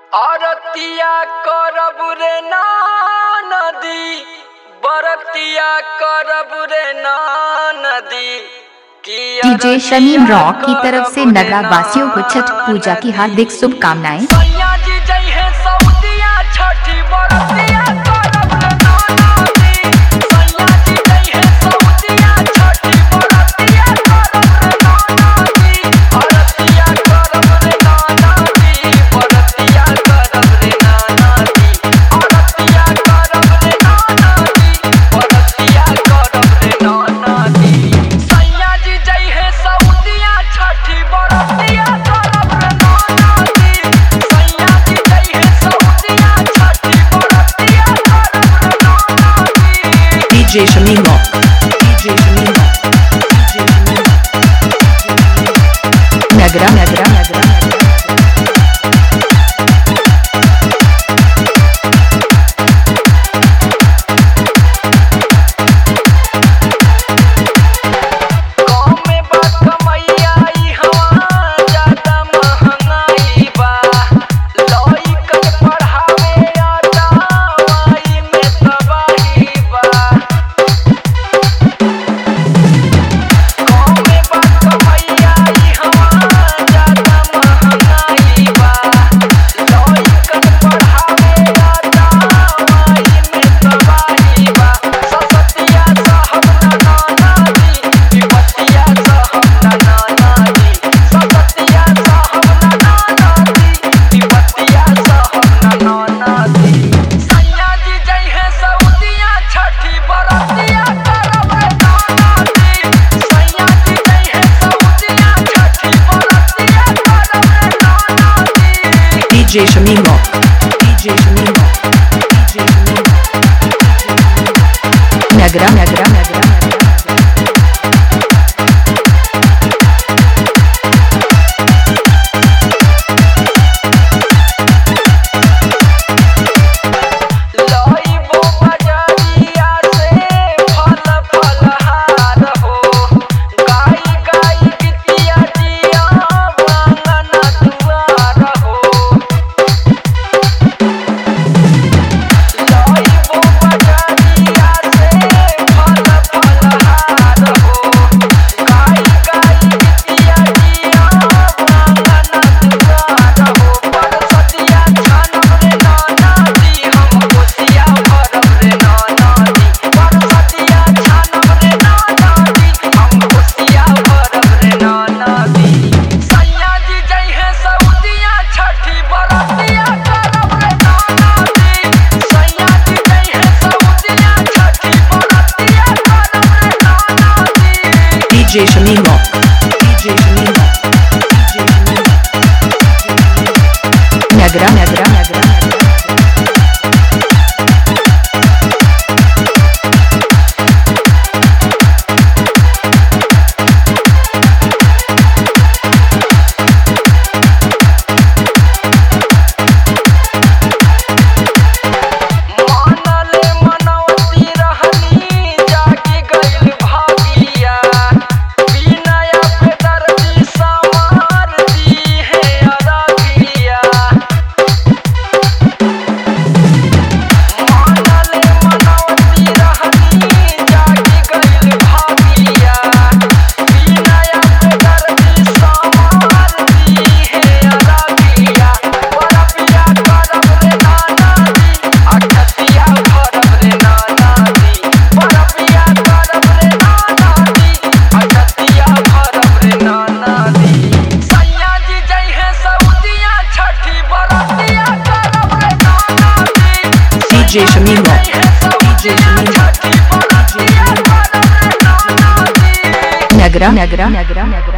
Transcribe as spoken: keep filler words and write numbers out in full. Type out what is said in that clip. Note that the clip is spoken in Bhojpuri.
आरतिया करब रे ना नदी, बरतिया करब रे ना नदी। डीजे शमीम रॉक की तरफ से नगरा वासियों को छठ पूजा की हार्दिक शुभकामनाएं। DJ Shamim rock, DJ Shamim rock, DJ Shamim rock. नगरा नगरा नगरा DJ Shamim rock, DJ Shamim rock, DJ Shamim rock. नगरा नगरा नगरा DJ Shamim rock, DJ Shamim rock, DJ Shamim rock. नगरा नगरा नगरा DJ Shamim rock, DJ Shamim rock, DJ Shamim rock. नगरा नगरा नगरा नगरा